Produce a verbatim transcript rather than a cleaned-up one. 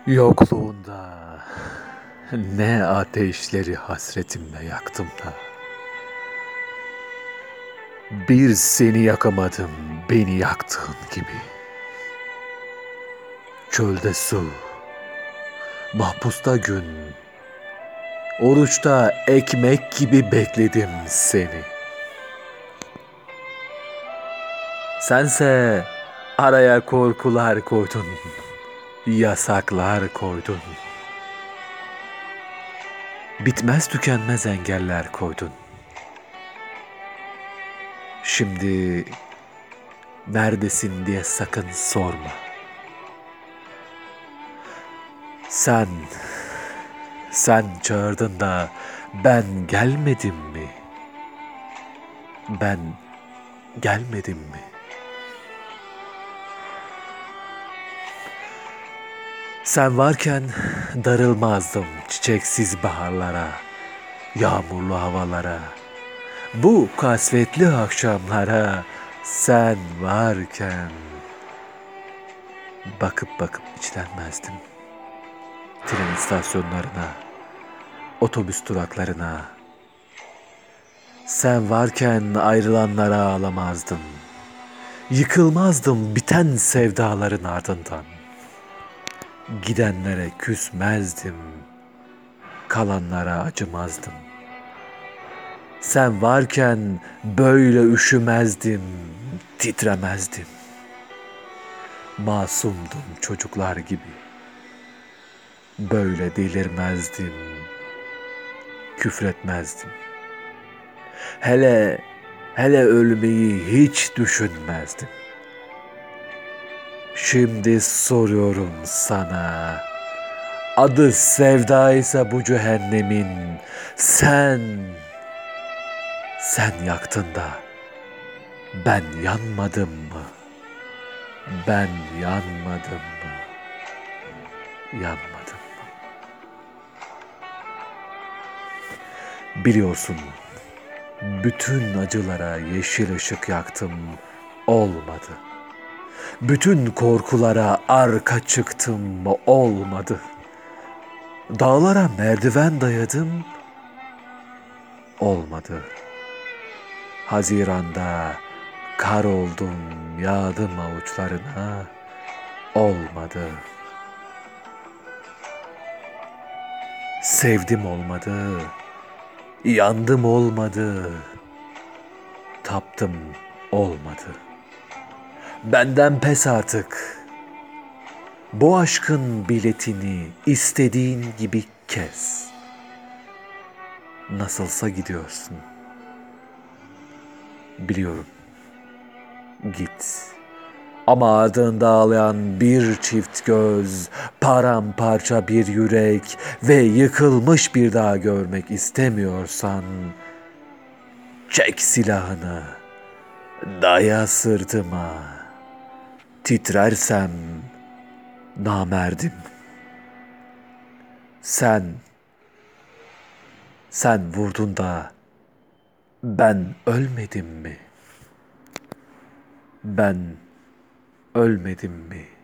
Yokluğunda ne ateşleri hasretimle yaktım da. Bir seni yakamadım beni yaktığın gibi. Çölde su, mahpusta gün, oruçta ekmek gibi bekledim seni. Sense araya korkular koydun, yasaklar koydun. Bitmez tükenmez engeller koydun. Şimdi neredesin diye sakın sorma. Sen, sen çağırdın da ben gelmedim mi? Ben gelmedim mi? Sen varken darılmazdım çiçeksiz baharlara, yağmurlu havalara, bu kasvetli akşamlara. Sen varken bakıp bakıp içlenmezdim. Tren istasyonlarına, otobüs duraklarına. Sen varken ayrılanlara ağlamazdım. Yıkılmazdım biten sevdaların ardından. Gidenlere küsmezdim, kalanlara acımazdım. Sen varken böyle üşümezdim, titremezdim. Masumdum çocuklar gibi. Böyle delirmezdim, küfretmezdim. Hele, hele ölmeyi hiç düşünmezdim. Şimdi soruyorum sana, adı sevdaysa bu cehennemin, sen, sen yaktın da ben yanmadım mı? Ben yanmadım mı? Yanmadım mı? Biliyorsun, bütün acılara yeşil ışık yaktım, olmadı. Bütün korkulara arka çıktım, olmadı. Dağlara merdiven dayadım, olmadı. Haziranda kar oldum, yağdım avuçlarına, olmadı. Sevdim olmadı, yandım olmadı, taptım olmadı. Benden pes artık. Bu aşkın biletini istediğin gibi kes. Nasılsa gidiyorsun. Biliyorum. Git. Ama ardında ağlayan bir çift göz, paramparça bir yürek ve yıkılmış bir daha görmek istemiyorsan, çek silahını, daya sırtıma. Titrersem namerdim. Sen, sen vurdun da ben ölmedim mi? Ben ölmedim mi?